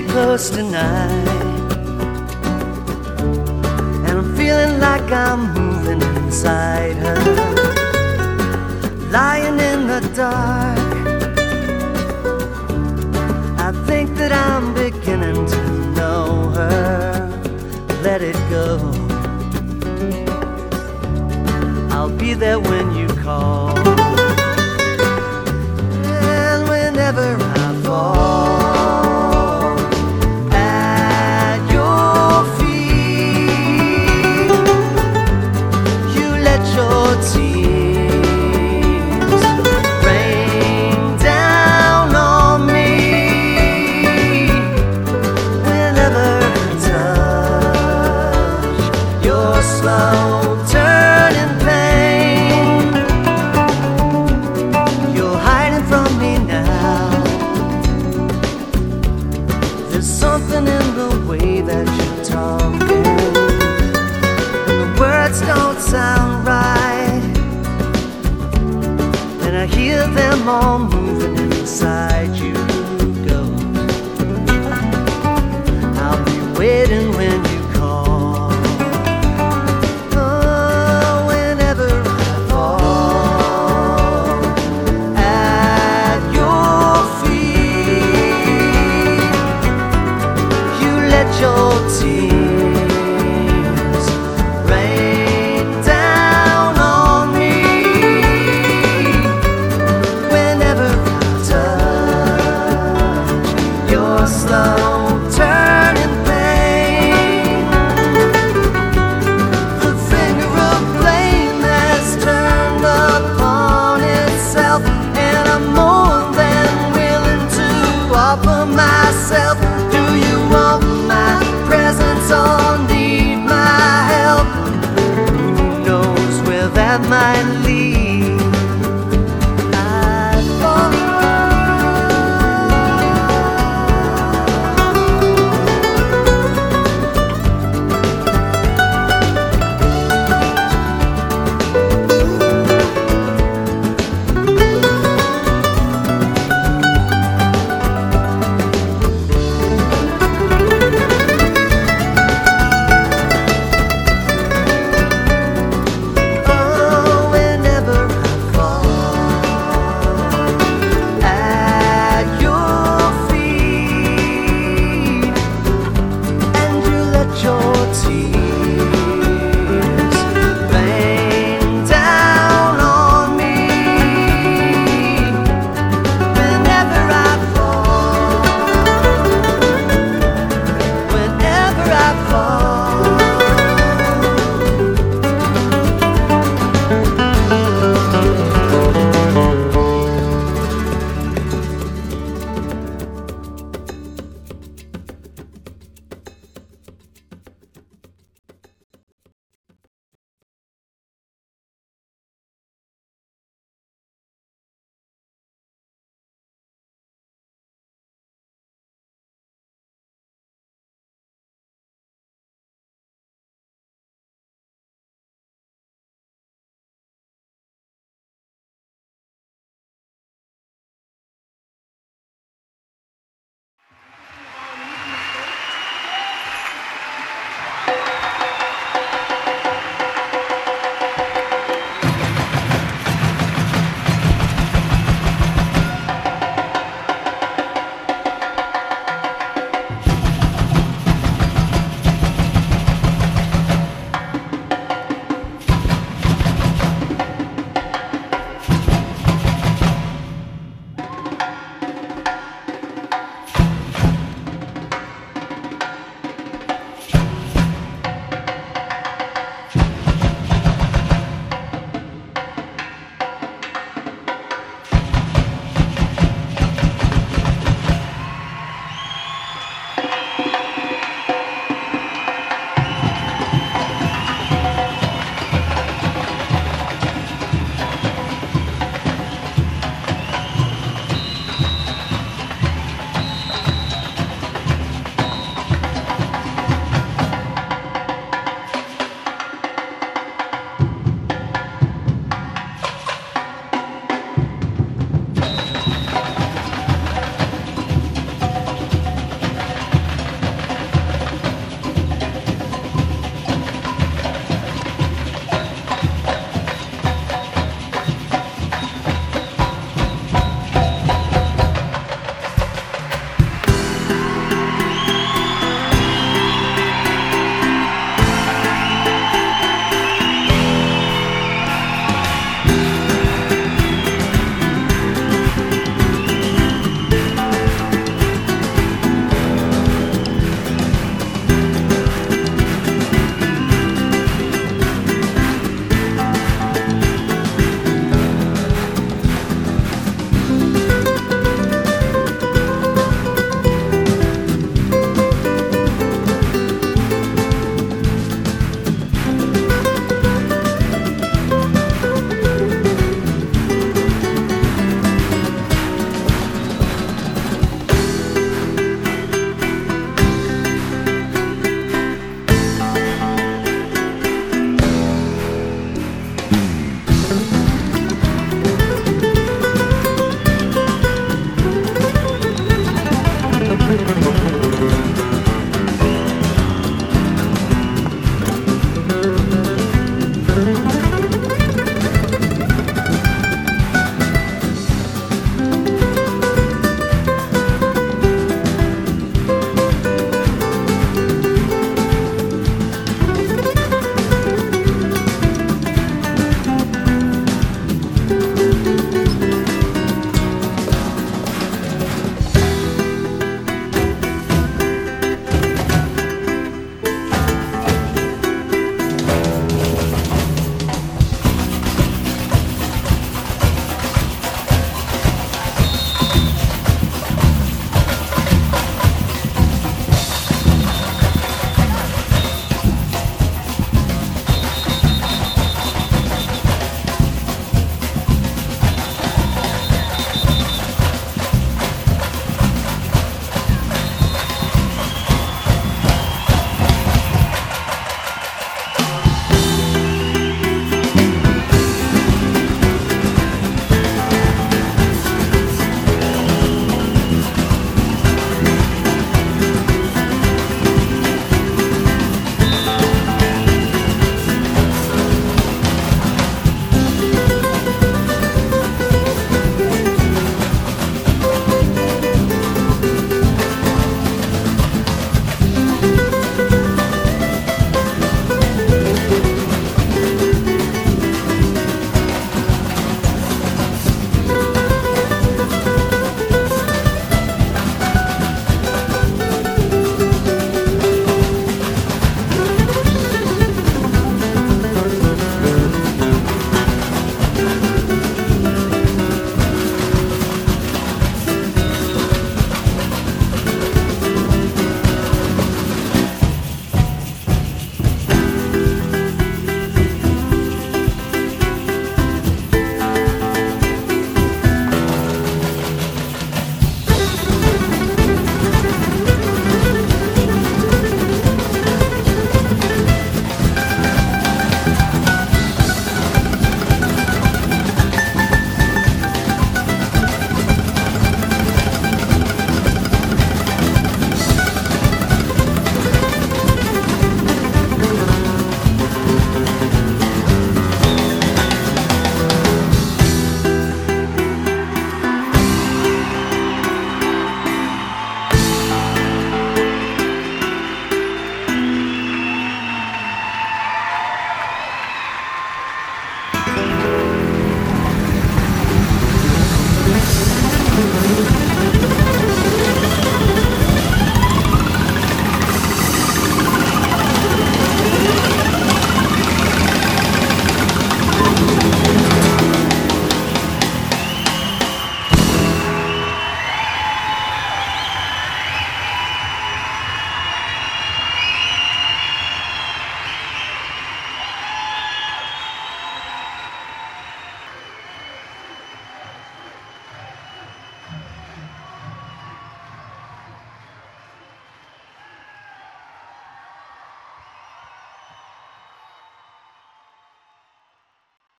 close tonight, and I'm feeling like I'm moving inside her, lying in the dark. I think that I'm beginning to know her. Let it go. I'll be there when you call, and whenever I fall at your feet, you let your tears rain down on me. Whenever I touch your slow turning pain, you're hiding from me now. There's something in the way that you're talking, and the words don't sound right, and I hear them all moving inside you. Go, I'll be waiting when you call. Oh, whenever I fall at your feet, you let your tears rain down on me. Whenever I touch your slow turning pain, the finger of blame has turned upon itself, and I'm more than willing to offer myself.